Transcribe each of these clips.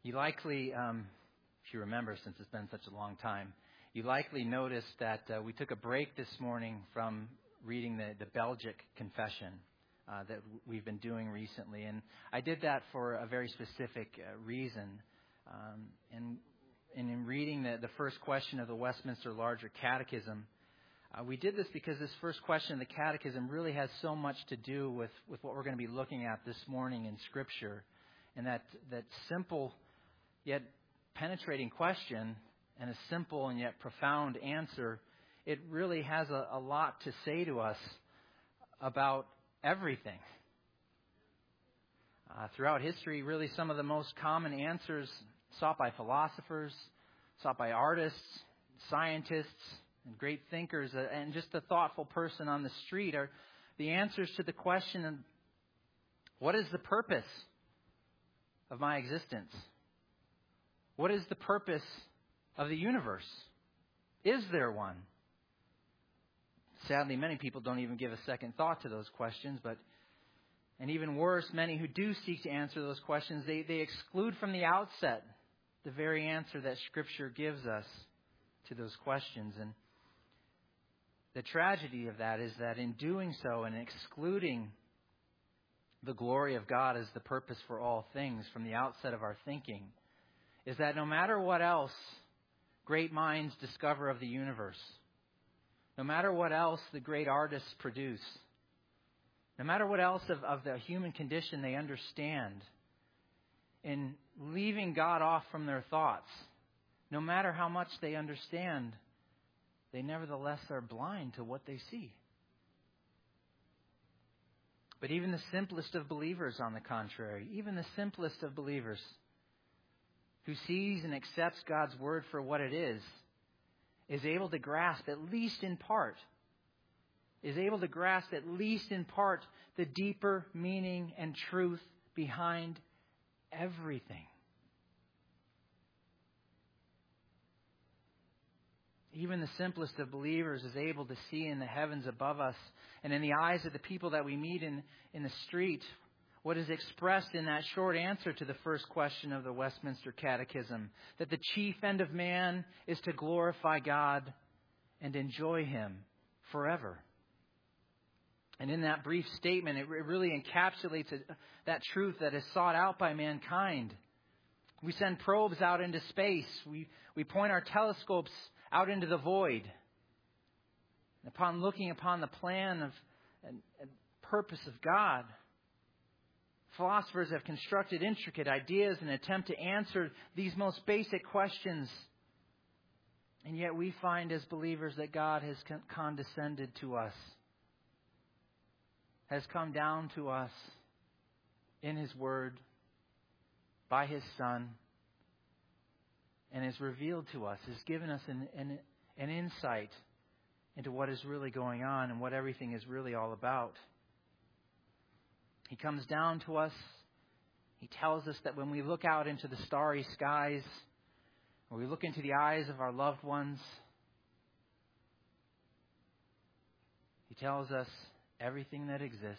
You likely, if you remember, since it's been such a long time, you likely noticed that we took a break this morning from reading the Belgic Confession that we've been doing recently. And I did that for a very specific reason. And in reading the first question of the Westminster Larger Catechism, we did this because this first question of the Catechism really has so much to do with what we're going to be looking at this morning in Scripture. And that simple yet penetrating question and a simple and yet profound answer, it really has a lot to say to us about everything. Throughout history, really some of the most common answers sought by philosophers, sought by artists, scientists, and great thinkers, and just a thoughtful person on the street are the answers to the question, what is the purpose of my existence? What is the purpose of the universe? Is there one? Sadly, many people don't even give a second thought to those questions, and even worse, many who do seek to answer those questions, they exclude from the outset the very answer that Scripture gives us to those questions. And the tragedy of that is that in doing so and excluding the glory of God as the purpose for all things from the outset of our thinking, is that no matter what else great minds discover of the universe, no matter what else the great artists produce, no matter what else of the human condition they understand, in leaving God off from their thoughts, no matter how much they understand, they nevertheless are blind to what they see. But even the simplest of believers, on the contrary, even the simplest of believers who sees and accepts God's word for what it is able to grasp, at least in part, the deeper meaning and truth behind everything. Even the simplest of believers is able to see in the heavens above us and in the eyes of the people that we meet in the street what is expressed in that short answer to the first question of the Westminster Catechism, that the chief end of man is to glorify God and enjoy Him forever. And in that brief statement, it really encapsulates that truth that is sought out by mankind. We send probes out into space. We point our telescopes out into the void. And upon looking upon the plan and purpose of God, philosophers have constructed intricate ideas in an attempt to answer these most basic questions. And yet we find as believers that God has condescended to us, has come down to us in His Word, by His Son, and has revealed to us, has given us an insight into what is really going on and what everything is really all about. He comes down to us. He tells us that when we look out into the starry skies, or we look into the eyes of our loved ones, He tells us everything that exists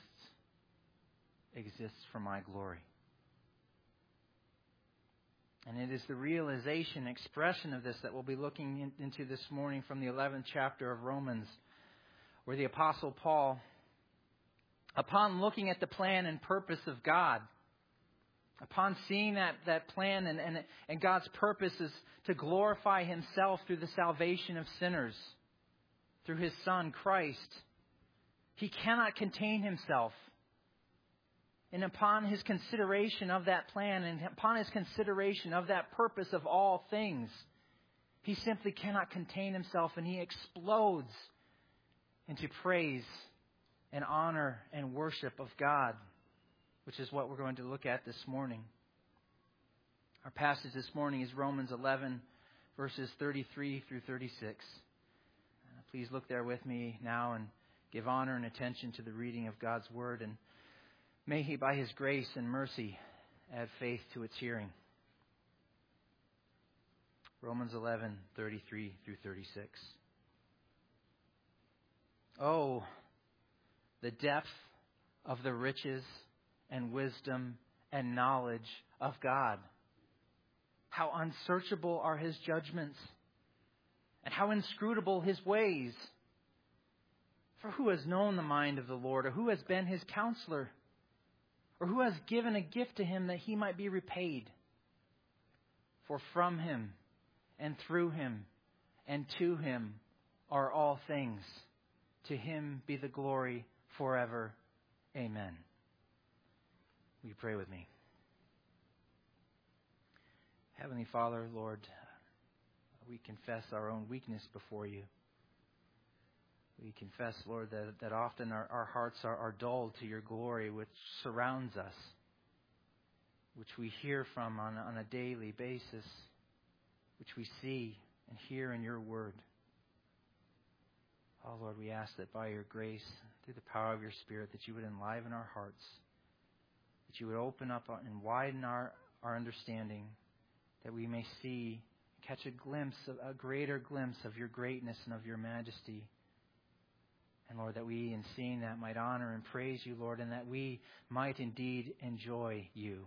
for my glory. And it is the realization, expression of this that we'll be looking into this morning from the 11th chapter of Romans, where the Apostle Paul, upon looking at the plan and purpose of God, upon seeing that plan and God's purpose is to glorify Himself through the salvation of sinners, through His Son, Christ, he cannot contain himself. And upon his consideration of that plan and upon his consideration of that purpose of all things, he simply cannot contain himself, and he explodes into praise and honor and worship of God, which is what we're going to look at this morning. Our passage this morning is Romans 11, verses 33 through 36. Please look there with me now and give honor and attention to the reading of God's Word, and may He, by His grace and mercy, add faith to its hearing. Romans 11, 33 through 36. Oh, the depth of the riches and wisdom and knowledge of God! How unsearchable are his judgments, and how inscrutable his ways. For who has known the mind of the Lord, or who has been his counselor, or who has given a gift to him that he might be repaid? For from him, and through him, and to him are all things. To him be the glory forever. Amen. Will you pray with me? Heavenly Father, Lord, we confess our own weakness before you. We confess, Lord, that often our hearts are dulled to your glory, which surrounds us, which we hear from on a daily basis, which we see and hear in your word. Oh, Lord, we ask that by your grace, through the power of your Spirit, that you would enliven our hearts, that you would open up and widen our understanding, that we may see, catch a greater glimpse of your greatness and of your majesty. And Lord, that we, in seeing that, might honor and praise you, Lord, and that we might indeed enjoy you.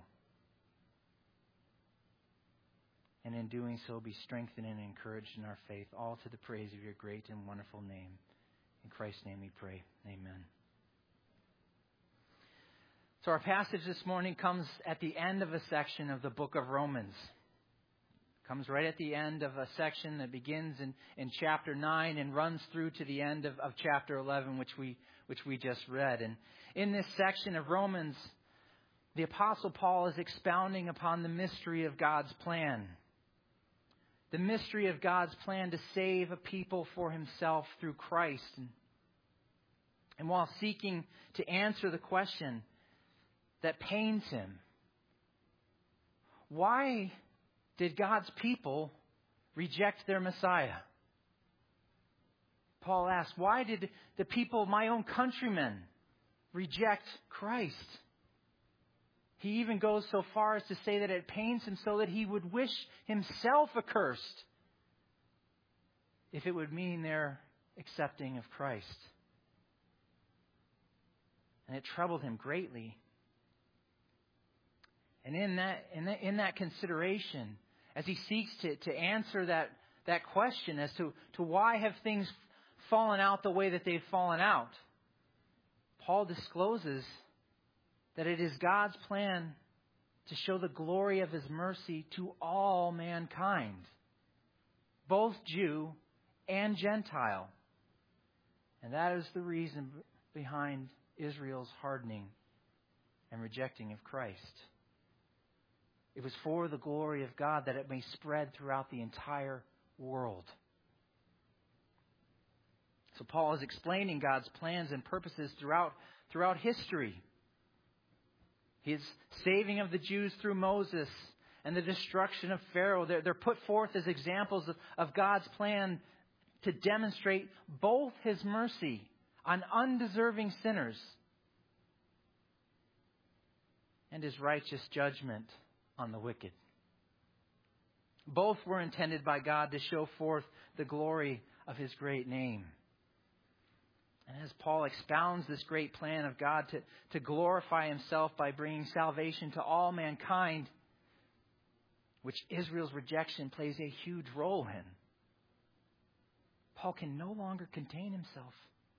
And in doing so, be strengthened and encouraged in our faith, all to the praise of your great and wonderful name. In Christ's name we pray. Amen. So our passage this morning comes at the end of a section of the book of Romans. Comes right at the end of a section that begins in chapter 9 and runs through to the end of chapter 11, which we just read. And in this section of Romans, the Apostle Paul is expounding upon the mystery of God's plan. The mystery of God's plan to save a people for himself through Christ. And while seeking to answer the question that pains him, why did God's people reject their Messiah? Paul asks, why did the people, my own countrymen, reject Christ? He even goes so far as to say that it pains him so that he would wish himself accursed if it would mean their accepting of Christ. And it troubled him greatly. And in that consideration, as he seeks to answer that question as to why have things fallen out the way that they've fallen out, Paul discloses that it is God's plan to show the glory of his mercy to all mankind, both Jew and Gentile. And that is the reason behind Israel's hardening and rejecting of Christ. It was for the glory of God, that it may spread throughout the entire world. So Paul is explaining God's plans and purposes throughout history. His saving of the Jews through Moses and the destruction of Pharaoh, they're put forth as examples of God's plan to demonstrate both his mercy on undeserving sinners and his righteous judgment on the wicked. Both were intended by God to show forth the glory of his great name. And as Paul expounds this great plan of God to glorify himself by bringing salvation to all mankind, which Israel's rejection plays a huge role in, Paul can no longer contain himself.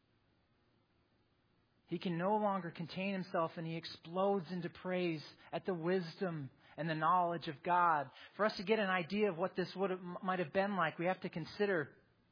He can no longer contain himself, and he explodes into praise at the wisdom and the knowledge of God. For us to get an idea of what this might have been like, we have to consider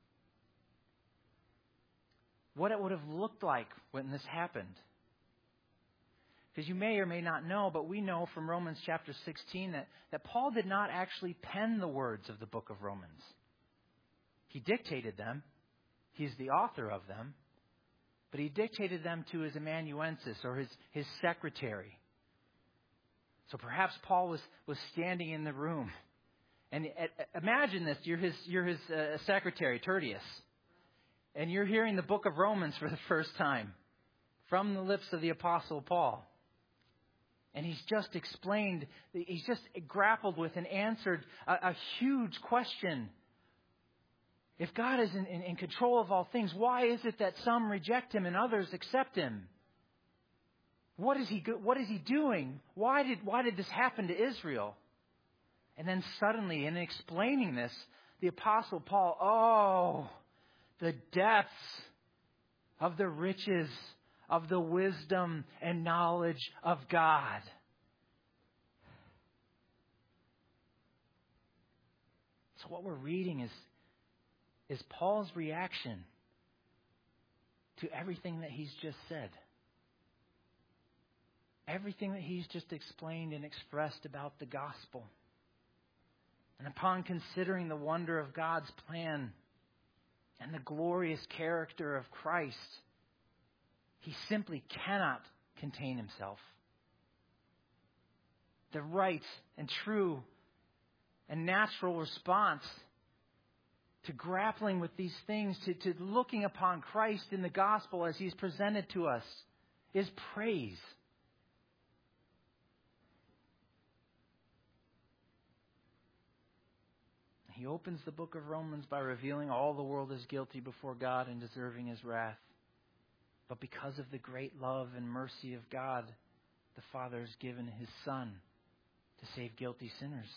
what it would have looked like when this happened. Because you may or may not know, but we know from Romans chapter 16 that Paul did not actually pen the words of the book of Romans. He dictated them. He's the author of them. But he dictated them to his amanuensis, or his secretary. So perhaps Paul was standing in the room. And imagine this. You're his secretary, Tertius. And you're hearing the book of Romans for the first time from the lips of the Apostle Paul. And he's just explained, he's just grappled with and answered a huge question. If God is in control of all things, why is it that some reject him and others accept him? What is he doing? Why did this happen to Israel? And then suddenly, in explaining this, the Apostle Paul, the depths of the riches of the wisdom and knowledge of God. So what we're reading is Paul's reaction to everything that he's just said. Everything that he's just explained and expressed about the gospel. And upon considering the wonder of God's plan and the glorious character of Christ, he simply cannot contain himself. The right and true and natural response to grappling with these things, to looking upon Christ in the gospel as he's presented to us, is praise. He opens the book of Romans by revealing all the world is guilty before God and deserving His wrath. But because of the great love and mercy of God, the Father has given His Son to save guilty sinners.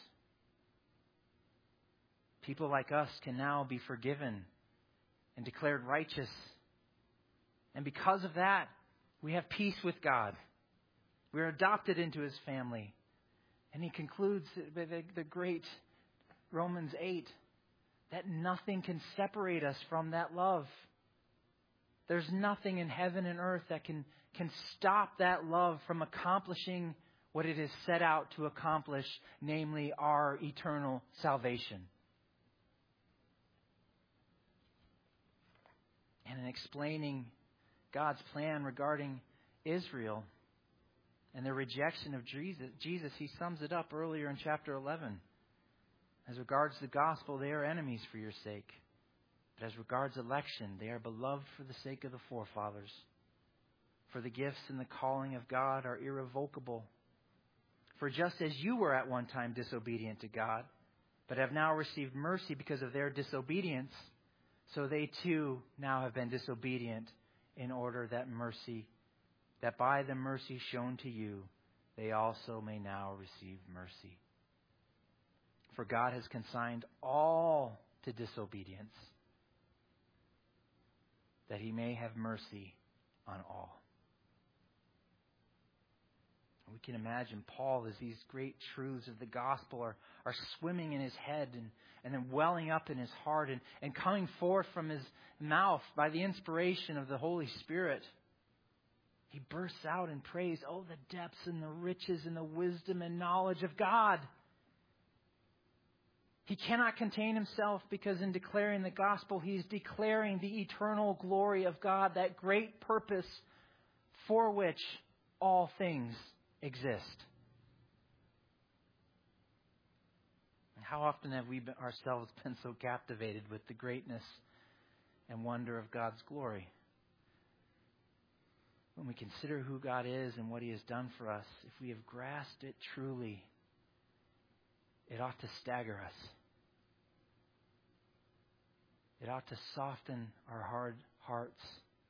People like us can now be forgiven and declared righteous. And because of that, we have peace with God. We are adopted into His family. And he concludes the great Romans 8, that nothing can separate us from that love. There's nothing in heaven and earth that can stop that love from accomplishing what it is set out to accomplish, namely our eternal salvation. And in explaining God's plan regarding Israel and their rejection of Jesus, he sums it up earlier in chapter 11. As regards the gospel, they are enemies for your sake. But as regards election, they are beloved for the sake of the forefathers. For the gifts and the calling of God are irrevocable. For just as you were at one time disobedient to God, but have now received mercy because of their disobedience, so they too now have been disobedient, in order that by the mercy shown to you, they also may now receive mercy. For God has consigned all to disobedience, that He may have mercy on all. We can imagine Paul, as these great truths of the gospel are swimming in his head and then welling up in his heart and coming forth from his mouth by the inspiration of the Holy Spirit. He bursts out in praise. Oh, the depths and the riches and the wisdom and knowledge of God. He cannot contain himself, because in declaring the gospel, he's declaring the eternal glory of God, that great purpose for which all things exist. And how often have we ourselves been so captivated with the greatness and wonder of God's glory? When we consider who God is and what He has done for us, if we have grasped it truly, it ought to stagger us. It ought to soften our hard hearts.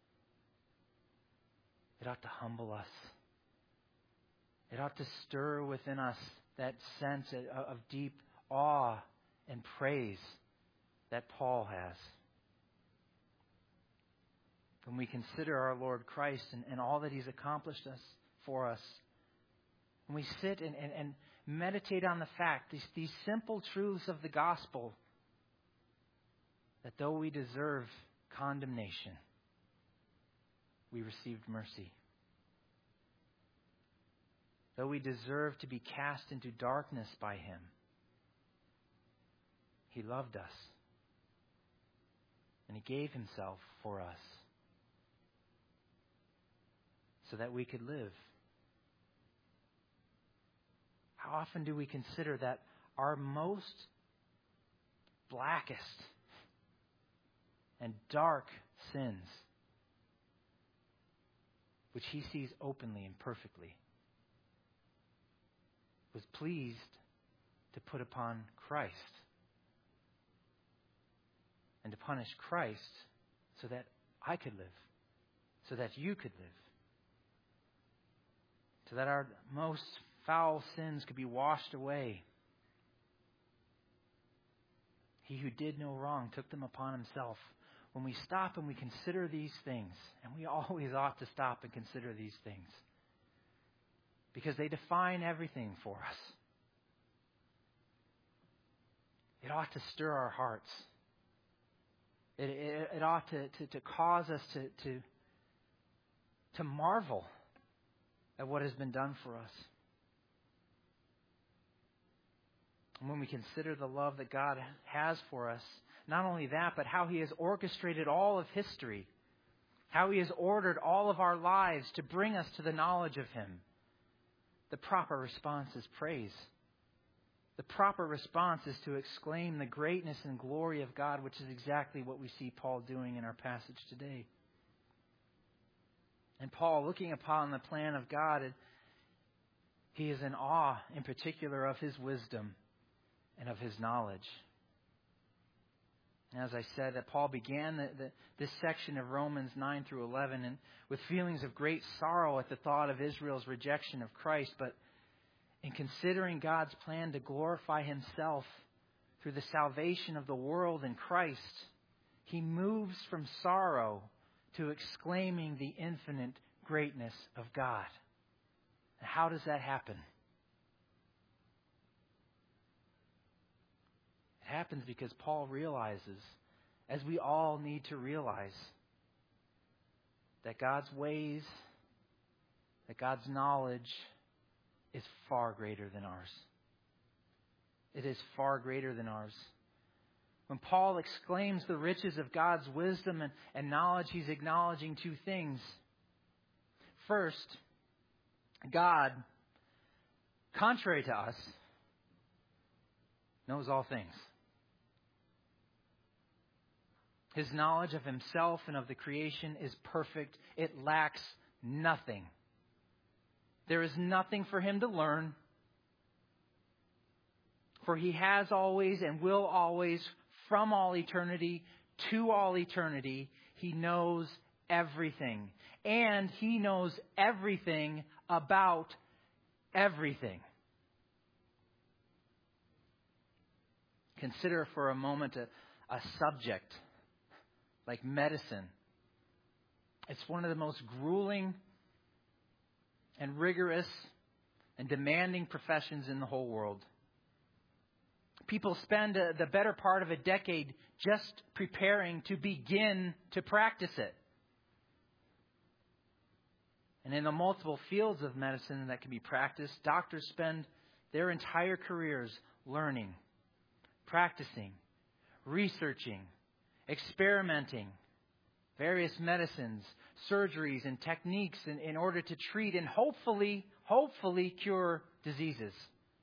It ought to humble us. It ought to stir within us that sense of deep awe and praise that Paul has. When we consider our Lord Christ and all that He's accomplished for us, when we sit and meditate on the fact, these simple truths of the gospel, that though we deserve condemnation, we received mercy. Though we deserve to be cast into darkness by Him, He loved us. And He gave Himself for us so that we could live. How often do we consider that our most blackest and dark sins, which He sees openly and perfectly, was pleased to put upon Christ and to punish Christ so that I could live, so that you could live, so that our most foul sins could be washed away, He who did no wrong took them upon himself. When we stop and we consider these things, and we always ought to stop and consider these things, because they define everything for us, it ought to stir our hearts. It ought to cause us to marvel at what has been done for us. And when we consider the love that God has for us, not only that, but how He has orchestrated all of history, how He has ordered all of our lives to bring us to the knowledge of Him, the proper response is praise. The proper response is to exclaim the greatness and glory of God, which is exactly what we see Paul doing in our passage today. And Paul, looking upon the plan of God, he is in awe, in particular, of His wisdom and of His knowledge. And as I said, that Paul began this section of Romans 9 through 11 and with feelings of great sorrow at the thought of Israel's rejection of Christ, but in considering God's plan to glorify Himself through the salvation of the world in Christ, he moves from sorrow to exclaiming the infinite greatness of God. And how does that happen? It happens because Paul realizes, as we all need to realize, that God's ways, that God's knowledge is far greater than ours. It is far greater than ours. When Paul exclaims the riches of God's wisdom and knowledge, he's acknowledging two things. First, God, contrary to us, knows all things. His knowledge of Himself and of the creation is perfect. It lacks nothing. There is nothing for Him to learn, for He has always and will always, from all eternity to all eternity, He knows everything. And He knows everything about everything. Consider for a moment a subject like medicine. It's one of the most grueling and rigorous and demanding professions in the whole world. People spend the better part of a decade just preparing to begin to practice it. And in the multiple fields of medicine that can be practiced, doctors spend their entire careers learning, practicing, researching, experimenting various medicines, surgeries, and techniques in order to treat and hopefully cure diseases.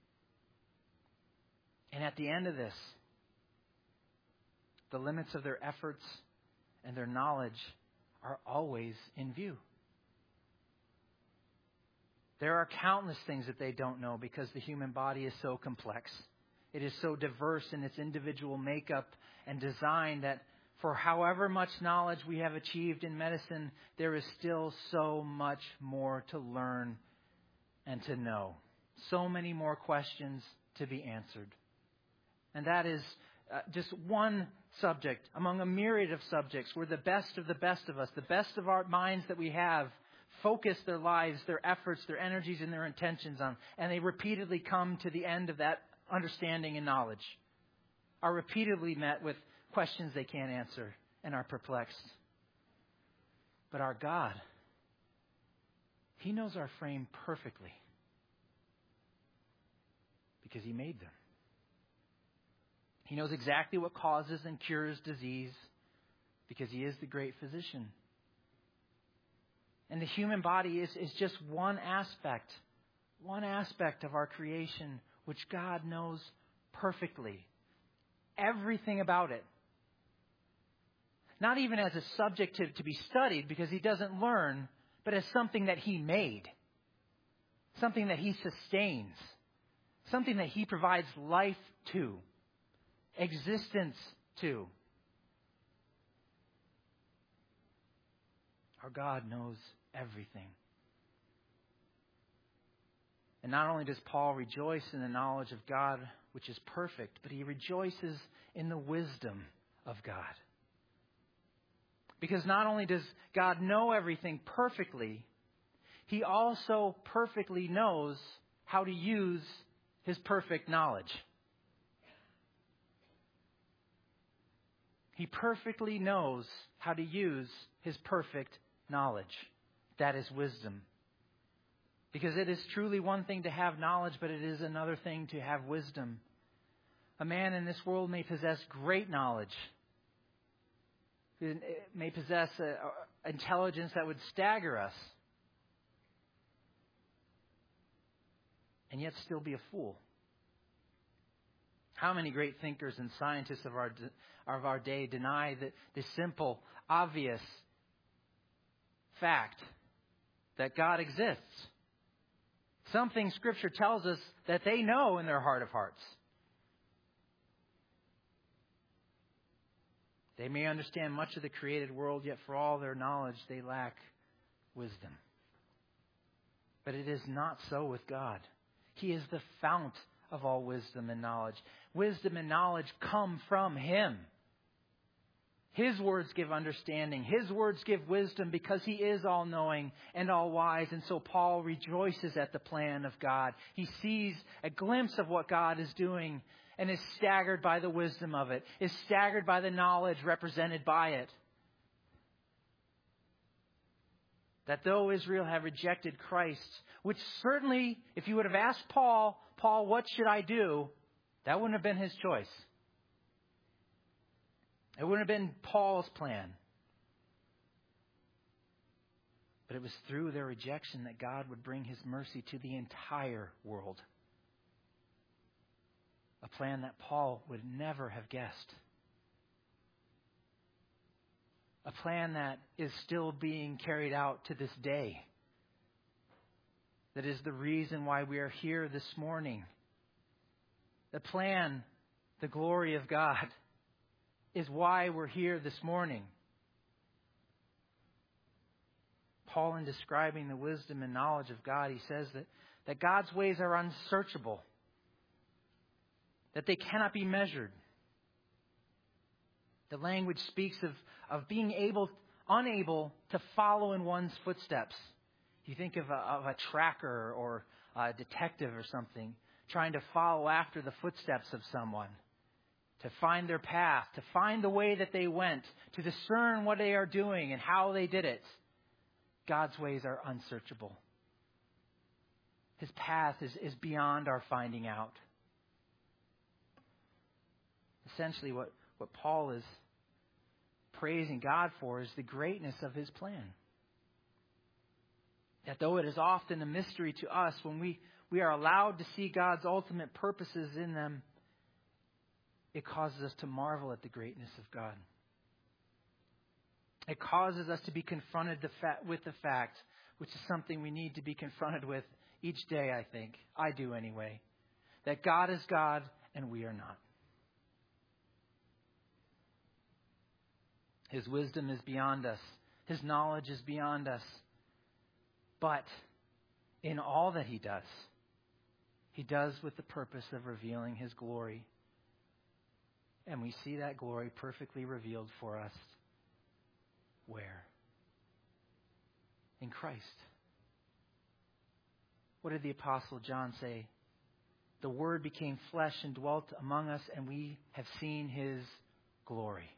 And at the end of this, the limits of their efforts and their knowledge are always in view. There are countless things that they don't know because the human body is so complex. It is so diverse in its individual makeup and design that for however much knowledge we have achieved in medicine, there is still so much more to learn and to know. So many more questions to be answered. And that is just one subject among a myriad of subjects where the best of us, the best of our minds that we have, focus their lives, their efforts, their energies, and their intentions on. And they repeatedly come to the end of that understanding and knowledge. Are repeatedly met with questions they can't answer and are perplexed. But our God, He knows our frame perfectly because He made them. He knows exactly what causes and cures disease because He is the great physician. And the human body is just one aspect of our creation which God knows perfectly. Everything about it. Not even as a subject to be studied because He doesn't learn, but as something that He made. Something that He sustains. Something that He provides life to. Existence to. Our God knows everything. And not only does Paul rejoice in the knowledge of God, which is perfect, but he rejoices in the wisdom of God. Because not only does God know everything perfectly, He also perfectly knows how to use His perfect knowledge. He perfectly knows how to use His perfect knowledge. That is wisdom. Because it is truly one thing to have knowledge, but it is another thing to have wisdom. A man in this world may possess great knowledge. It may possess intelligence that would stagger us. And yet still be a fool. How many great thinkers and scientists of our day deny the simple, obvious fact that God exists? Something Scripture tells us that they know in their heart of hearts. They may understand much of the created world, yet for all their knowledge, they lack wisdom. But it is not so with God. He is the fount of all wisdom and knowledge. Wisdom and knowledge come from Him. His words give understanding. His words give wisdom because He is all-knowing and all-wise. And so Paul rejoices at the plan of God. He sees a glimpse of what God is doing and is staggered by the wisdom of it, is staggered by the knowledge represented by it. That though Israel had rejected Christ, which certainly, if you would have asked Paul, what should I do? That wouldn't have been his choice. It wouldn't have been Paul's plan. But it was through their rejection that God would bring His mercy to the entire world. A plan that Paul would never have guessed. A plan that is still being carried out to this day. That is the reason why we are here this morning. The plan, the glory of God, is why we're here this morning. Paul, in describing the wisdom and knowledge of God, he says that God's ways are unsearchable, that they cannot be measured. The language speaks of being unable to follow in one's footsteps. You think of a tracker or a detective or something trying to follow after the footsteps of someone, to find their path, to find the way that they went, to discern what they are doing and how they did it. God's ways are unsearchable. His path is beyond our finding out. Essentially, what Paul is praising God for is the greatness of His plan. That though it is often a mystery to us, when we are allowed to see God's ultimate purposes in them, it causes us to marvel at the greatness of God. It causes us to be confronted with the fact, which is something we need to be confronted with each day, I think. I do anyway. That God is God and we are not. His wisdom is beyond us. His knowledge is beyond us. But in all that He does with the purpose of revealing His glory. And we see that glory perfectly revealed for us. Where? In Christ. What did the Apostle John say? The Word became flesh and dwelt among us, and we have seen His glory.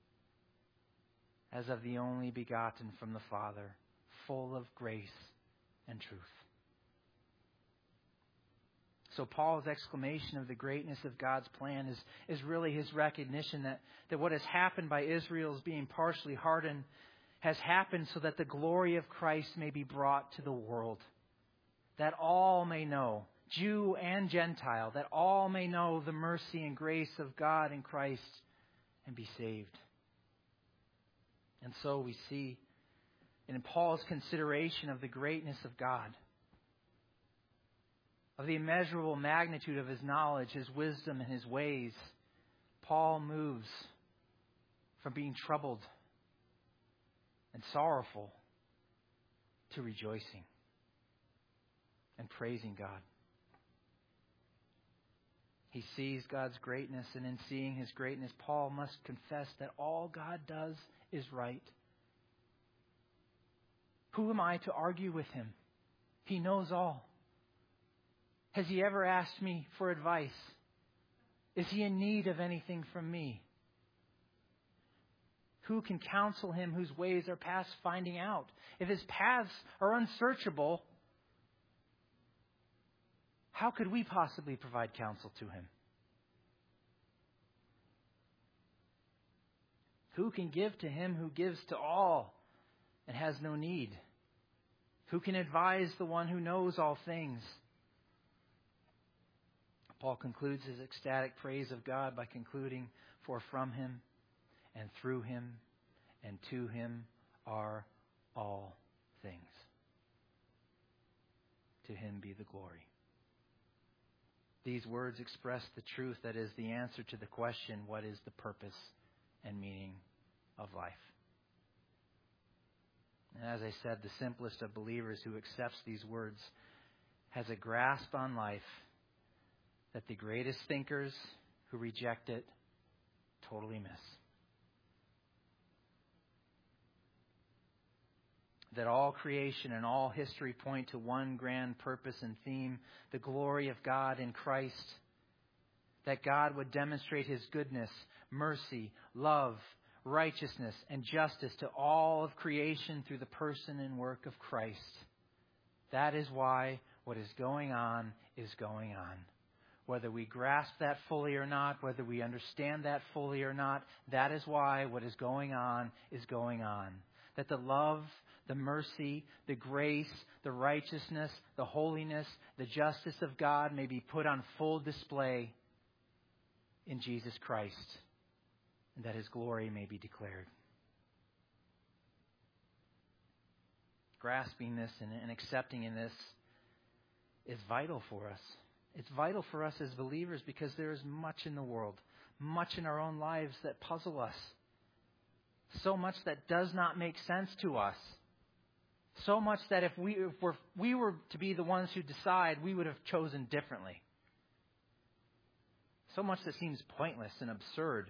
As of the only begotten from the Father, full of grace and truth. So Paul's exclamation of the greatness of God's plan is really his recognition that what has happened by Israel's being partially hardened has happened so that the glory of Christ may be brought to the world. That all may know, Jew and Gentile, that all may know the mercy and grace of God in Christ and be saved. And so we see in Paul's consideration of the greatness of God, of the immeasurable magnitude of His knowledge, His wisdom, and His ways, Paul moves from being troubled and sorrowful to rejoicing and praising God. He sees God's greatness, and in seeing his greatness, Paul must confess that all God does is right. Who am I to argue with him? He knows all. Has he ever asked me for advice? Is he in need of anything from me? Who can counsel him whose ways are past finding out? If his paths are unsearchable, how could we possibly provide counsel to him? Who can give to him who gives to all and has no need? Who can advise the one who knows all things? Paul concludes his ecstatic praise of God by concluding, for from him and through him and to him are all things. To him be the glory. These words express the truth that is the answer to the question, what is the purpose and meaning of life? And as I said, the simplest of believers who accepts these words has a grasp on life that the greatest thinkers who reject it totally miss. That all creation and all history point to one grand purpose and theme, the glory of God in Christ. That God would demonstrate his goodness, mercy, love, righteousness, and justice to all of creation through the person and work of Christ. That is why what is going on is going on. Whether we grasp that fully or not, whether we understand that fully or not, that is why what is going on is going on. That the love, the mercy, the grace, the righteousness, the holiness, the justice of God may be put on full display in Jesus Christ, and that his glory may be declared. Grasping this and accepting in this is vital for us. It's vital for us as believers because there is much in the world, much in our own lives that puzzle us. So much that does not make sense to us. So much that if we were to be the ones who decide, we would have chosen differently. So much that seems pointless and absurd.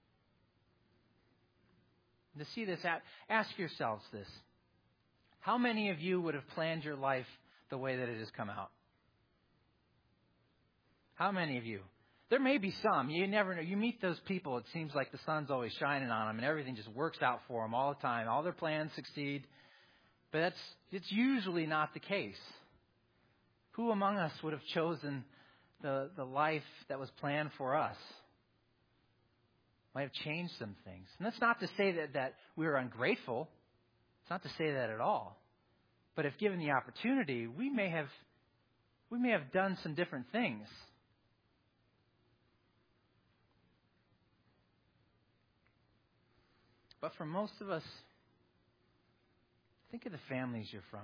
To see this, ask yourselves this. How many of you would have planned your life the way that it has come out? How many of you? There may be some. You never know. You meet those people, it seems like the sun's always shining on them and everything just works out for them all the time. All their plans succeed. But it's usually not the case. Who among us would have chosen the life that was planned for us? Might have changed some things. And that's not to say that we are ungrateful. It's not to say that at all. But if given the opportunity, we may have done some different things. But for most of us, think of the families you're from.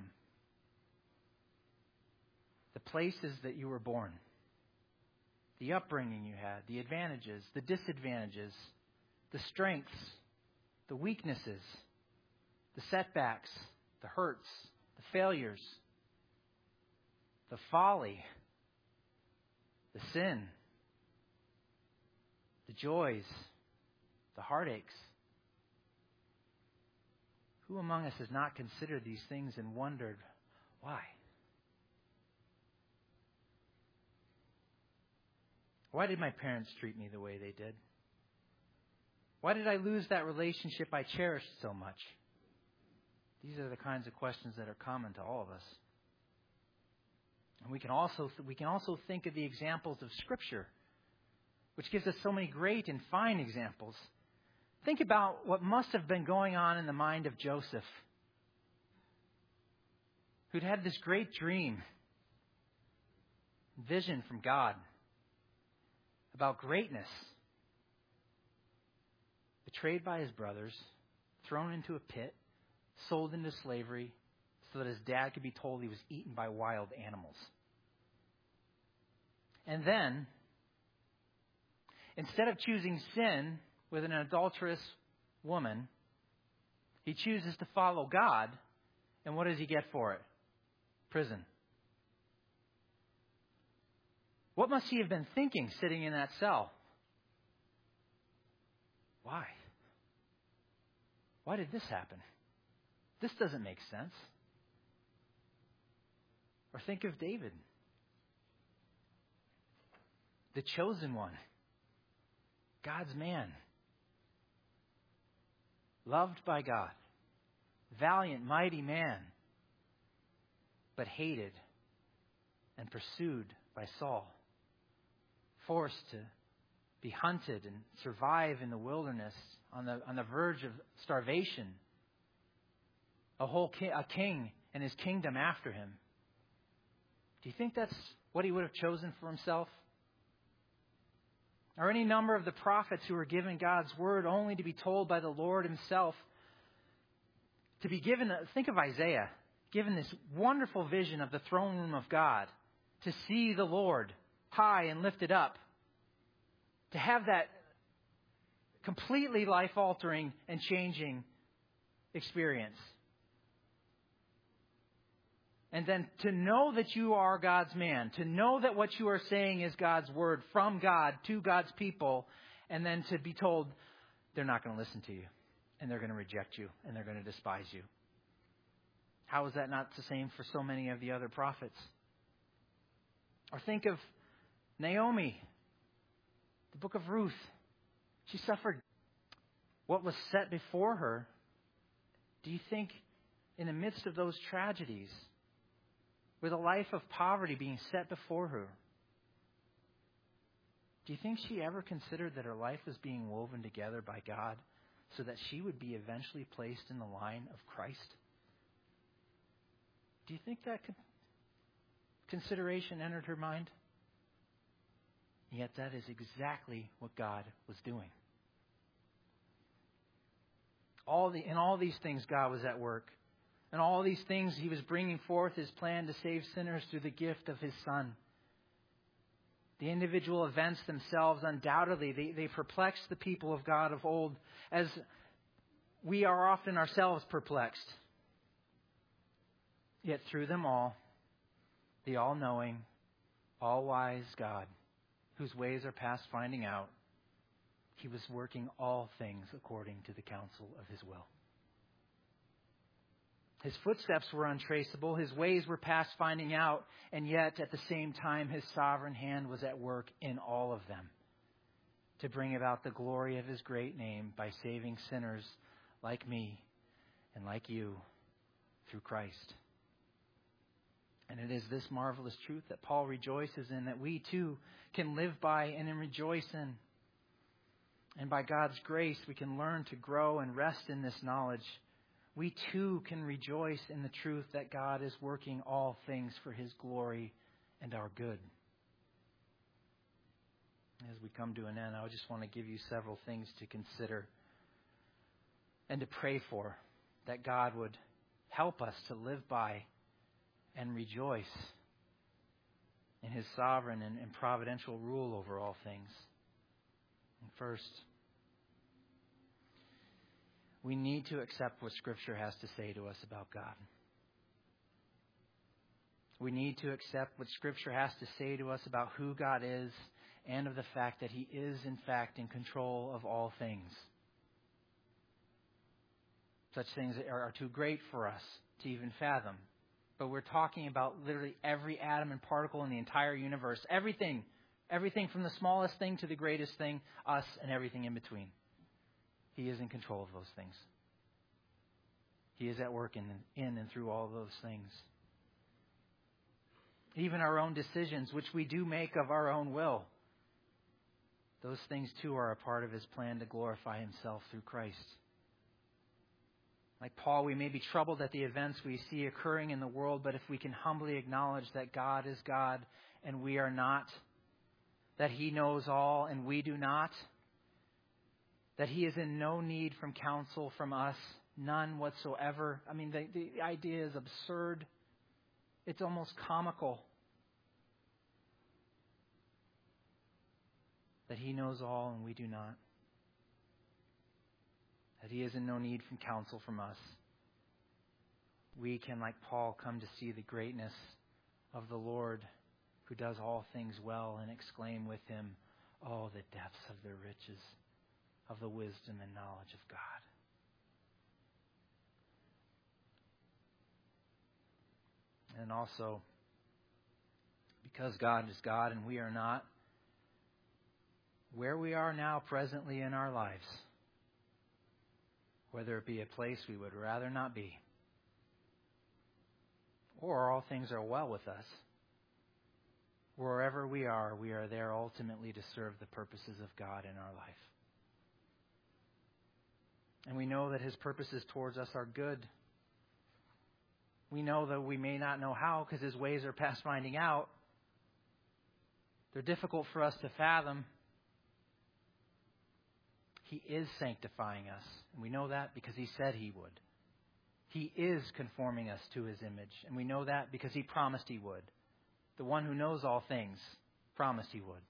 The places that you were born. The upbringing you had. The advantages, the disadvantages, the strengths, the weaknesses, the setbacks, the hurts, the failures, the folly, the sin, the joys, the heartaches. Who among us has not considered these things and wondered, why? Why did my parents treat me the way they did? Why did I lose that relationship I cherished so much? These are the kinds of questions that are common to all of us. And we can also think of the examples of Scripture, which gives us so many great and fine examples. Think about what must have been going on in the mind of Joseph, who'd had this great dream, vision from God about greatness, betrayed by his brothers, thrown into a pit, sold into slavery so that his dad could be told he was eaten by wild animals. And then, instead of choosing sin with an adulterous woman, he chooses to follow God. And what does he get for it? Prison. What must he have been thinking sitting in that cell? Why? Why did this happen? This doesn't make sense. Or think of David, the chosen one, God's man, loved by God, valiant, mighty man, but hated and pursued by Saul, forced to be hunted and survive in the wilderness on the verge of starvation, a king and his kingdom after him. Do you think that's what he would have chosen for himself? Or any number of the prophets who were given God's word only to be told by the Lord himself to be given, think of Isaiah, given this wonderful vision of the throne room of God, to see the Lord high and lifted up, to have that completely life-altering and changing experience. And then to know that you are God's man, to know that what you are saying is God's word from God to God's people, and then to be told they're not going to listen to you, and they're going to reject you, and they're going to despise you. How is that not the same for so many of the other prophets? Or think of Naomi, the book of Ruth. She suffered what was set before her. Do you think in the midst of those tragedies, with a life of poverty being set before her, do you think she ever considered that her life was being woven together by God so that she would be eventually placed in the line of Christ? Do you think that consideration entered her mind? Yet that is exactly what God was doing. In all these things, God was at work. And all these things, he was bringing forth his plan to save sinners through the gift of his Son. The individual events themselves, undoubtedly, they perplexed the people of God of old, as we are often ourselves perplexed. Yet through them all, the all-knowing, all-wise God, whose ways are past finding out, he was working all things according to the counsel of his will. His footsteps were untraceable, his ways were past finding out, and yet at the same time his sovereign hand was at work in all of them to bring about the glory of his great name by saving sinners like me and like you through Christ. And it is this marvelous truth that Paul rejoices in, that we too can live by and rejoice in. And by God's grace, we can learn to grow and rest in this knowledge. We too can rejoice in the truth that God is working all things for his glory and our good. As we come to an end, I just want to give you several things to consider and to pray for, that God would help us to live by and rejoice in his sovereign and providential rule over all things. And first, we need to accept what Scripture has to say to us about God. We need to accept what Scripture has to say to us about who God is and of the fact that he is, in fact, in control of all things. Such things are too great for us to even fathom. But we're talking about literally every atom and particle in the entire universe. Everything from the smallest thing to the greatest thing, us and everything in between. He is in control of those things. He is at work in and through all those things. Even our own decisions, which we do make of our own will, those things too are a part of his plan to glorify himself through Christ. Like Paul, we may be troubled at the events we see occurring in the world, but if we can humbly acknowledge that God is God and we are not, that he knows all and we do not, that he is in no need from counsel from us, none whatsoever. I mean, the idea is absurd. It's almost comical. That he knows all and we do not. That he is in no need from counsel from us. We can, like Paul, come to see the greatness of the Lord who does all things well, and exclaim with him, "Oh, the depths of the riches of the wisdom and knowledge of God." And also, because God is God and we are not, where we are now presently in our lives, whether it be a place we would rather not be, or all things are well with us, wherever we are there ultimately to serve the purposes of God in our life. And we know that his purposes towards us are good. We know that we may not know how because his ways are past finding out. They're difficult for us to fathom. He is sanctifying us. And we know that because he said he would. He is conforming us to his image. And we know that because he promised he would. The one who knows all things promised he would.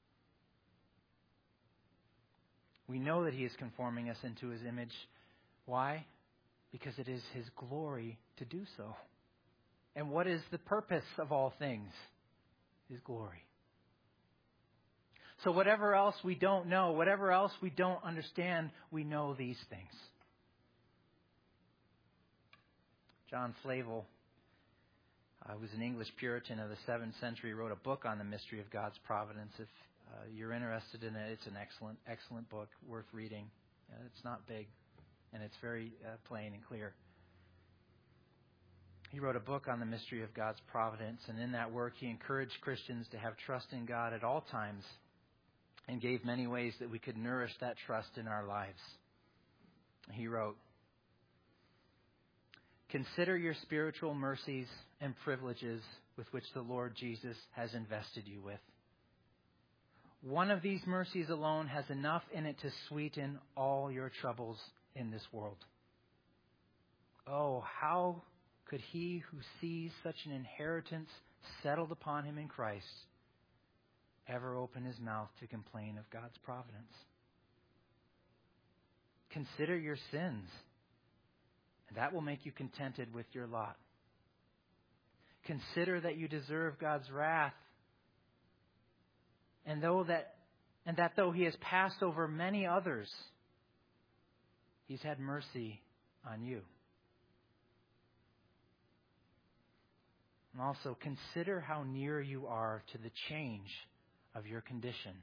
We know that he is conforming us into his image. Why? Because it is his glory to do so. And what is the purpose of all things? His glory. So whatever else we don't know, whatever else we don't understand, we know these things. John Flavel, who was an English Puritan of the 7th century, wrote a book on the mystery of God's providence. If you're interested in it, it's an excellent book, worth reading. It's not big, and it's very plain and clear. He wrote a book on the mystery of God's providence, and in that work he encouraged Christians to have trust in God at all times and gave many ways that we could nourish that trust in our lives. He wrote, "Consider your spiritual mercies and privileges with which the Lord Jesus has invested you with. One of these mercies alone has enough in it to sweeten all your troubles in this world. Oh, how could he who sees such an inheritance settled upon him in Christ ever open his mouth to complain of God's providence? Consider your sins, and that will make you contented with your lot. Consider that you deserve God's wrath, and that though he has passed over many others, he's had mercy on you. And also consider how near you are to the change of your condition.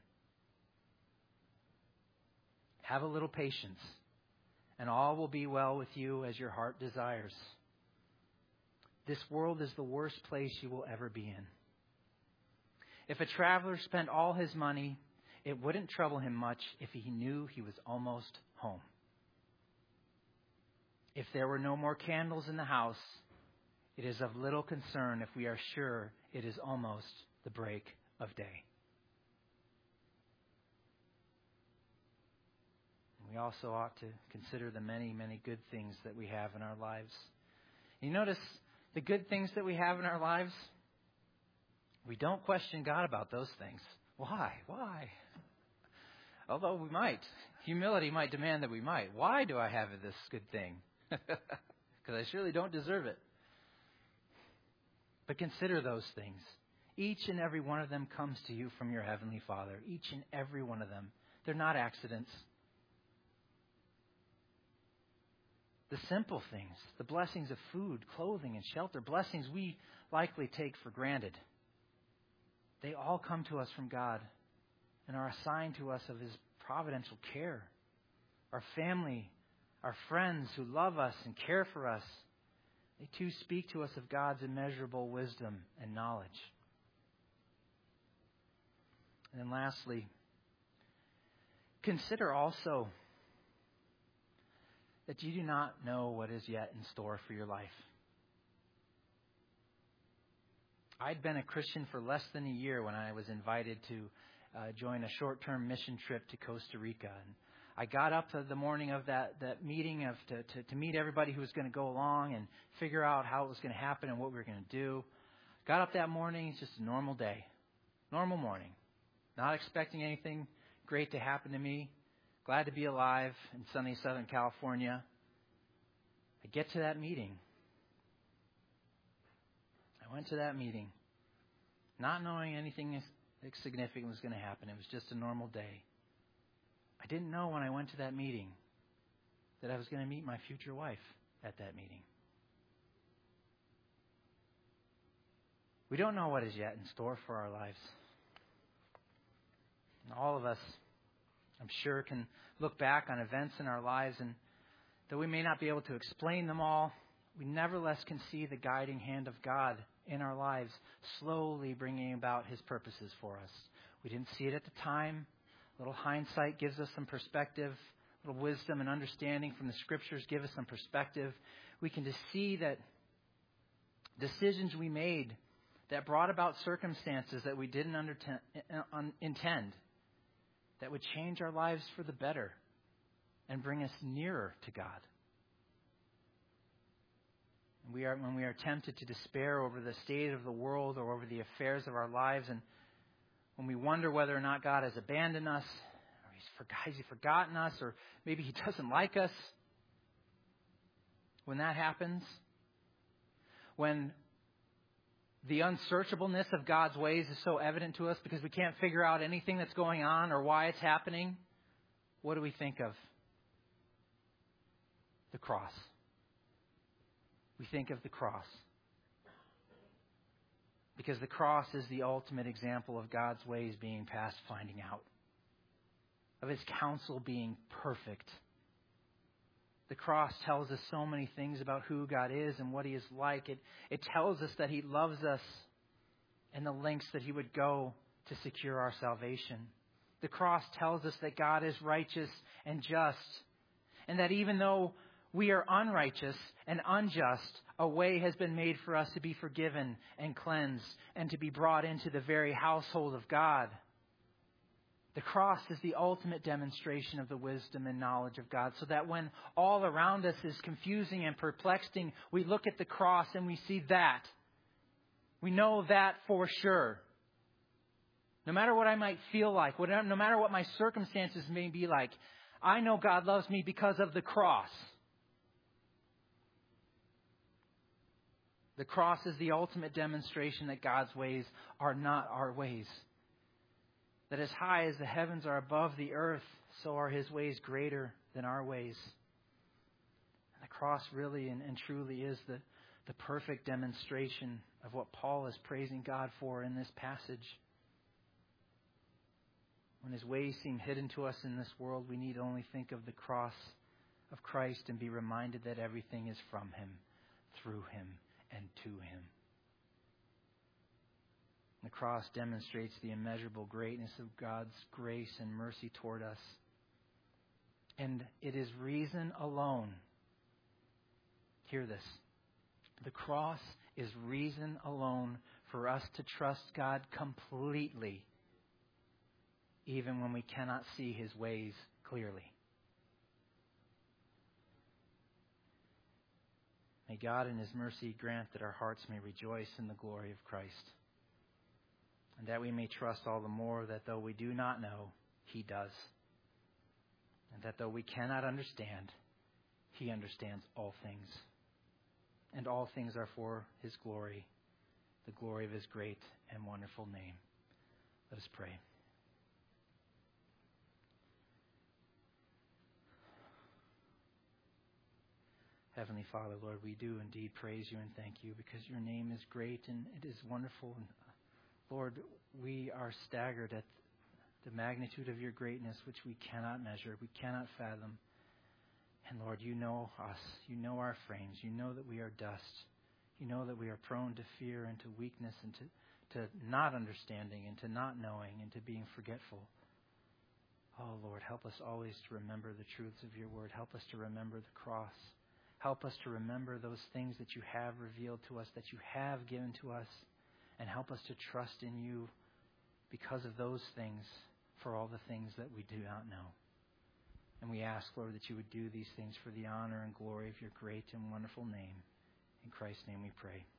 Have a little patience, and all will be well with you as your heart desires. This world is the worst place you will ever be in. If a traveler spent all his money, it wouldn't trouble him much if he knew he was almost home. If there were no more candles in the house, it is of little concern if we are sure it is almost the break of day." We also ought to consider the many, many good things that we have in our lives. You notice the good things that we have in our lives, we don't question God about those things. Why? Although we might. Humility might demand that we might. Why do I have this good thing? Because I surely don't deserve it. But consider those things. Each and every one of them comes to you from your Heavenly Father. Each and every one of them. They're not accidents. The simple things, the blessings of food, clothing, and shelter, blessings we likely take for granted, they all come to us from God and are assigned to us of his providential care. Our family, our friends who love us and care for us, they too speak to us of God's immeasurable wisdom and knowledge. And then lastly, consider also that you do not know what is yet in store for your life. I'd been a Christian for less than a year when I was invited to join a short-term mission trip to Costa Rica. And I got up the morning of that meeting to meet everybody who was going to go along and figure out how it was going to happen and what we were going to do. Got up that morning. It's just a normal day. Normal morning. Not expecting anything great to happen to me. Glad to be alive in sunny Southern California. I get to that meeting. I went to that meeting. not knowing anything significant was going to happen. It was just a normal day. I didn't know when I went to that meeting that I was going to meet my future wife at that meeting. We don't know what is yet in store for our lives. And all of us, I'm sure, can look back on events in our lives, and though we may not be able to explain them all, we nevertheless can see the guiding hand of God in our lives, slowly bringing about His purposes for us. We didn't see it at the time. A little hindsight gives us some perspective. A little wisdom and understanding from the Scriptures give us some perspective. We can just see that decisions we made that brought about circumstances that we didn't intend, that would change our lives for the better and bring us nearer to God. When we are tempted to despair over the state of the world or over the affairs of our lives, and when we wonder whether or not God has abandoned us, or has He forgotten us, or maybe He doesn't like us, when that happens, when the unsearchableness of God's ways is so evident to us because we can't figure out anything that's going on or why it's happening, what do we think of? The cross. We think of the cross. Because the cross is the ultimate example of God's ways being past finding out, of His counsel being perfect. The cross tells us so many things about who God is and what He is like. It tells us that He loves us and the lengths that He would go to secure our salvation. The cross tells us that God is righteous and just, and that even though we are unrighteous and unjust, a way has been made for us to be forgiven and cleansed and to be brought into the very household of God. The cross is the ultimate demonstration of the wisdom and knowledge of God, so that when all around us is confusing and perplexing, we look at the cross and we see that. We know that for sure. No matter what I might feel like, no matter what my circumstances may be like, I know God loves me because of the cross. The cross is the ultimate demonstration that God's ways are not our ways. That as high as the heavens are above the earth, so are His ways greater than our ways. And the cross really and truly is the perfect demonstration of what Paul is praising God for in this passage. When His ways seem hidden to us in this world, we need only think of the cross of Christ and be reminded that everything is from Him, through Him, and to Him. The cross demonstrates the immeasurable greatness of God's grace and mercy toward us. And it is reason alone. Hear this. The cross is reason alone for us to trust God completely, even when we cannot see His ways clearly. May God in His mercy grant that our hearts may rejoice in the glory of Christ, and that we may trust all the more that though we do not know, He does. And that though we cannot understand, He understands all things. And all things are for His glory, the glory of His great and wonderful name. Let us pray. Heavenly Father, Lord, we do indeed praise You and thank You because Your name is great and it is wonderful. And Lord, we are staggered at the magnitude of Your greatness, which we cannot measure, we cannot fathom. And Lord, You know us. You know our frames. You know that we are dust. You know that we are prone to fear and to weakness and to not understanding and to not knowing and to being forgetful. Oh, Lord, help us always to remember the truths of Your word. Help us to remember the cross. Help us to remember those things that You have revealed to us, that You have given to us. And help us to trust in You because of those things for all the things that we do not know. And we ask, Lord, that You would do these things for the honor and glory of Your great and wonderful name. In Christ's name we pray.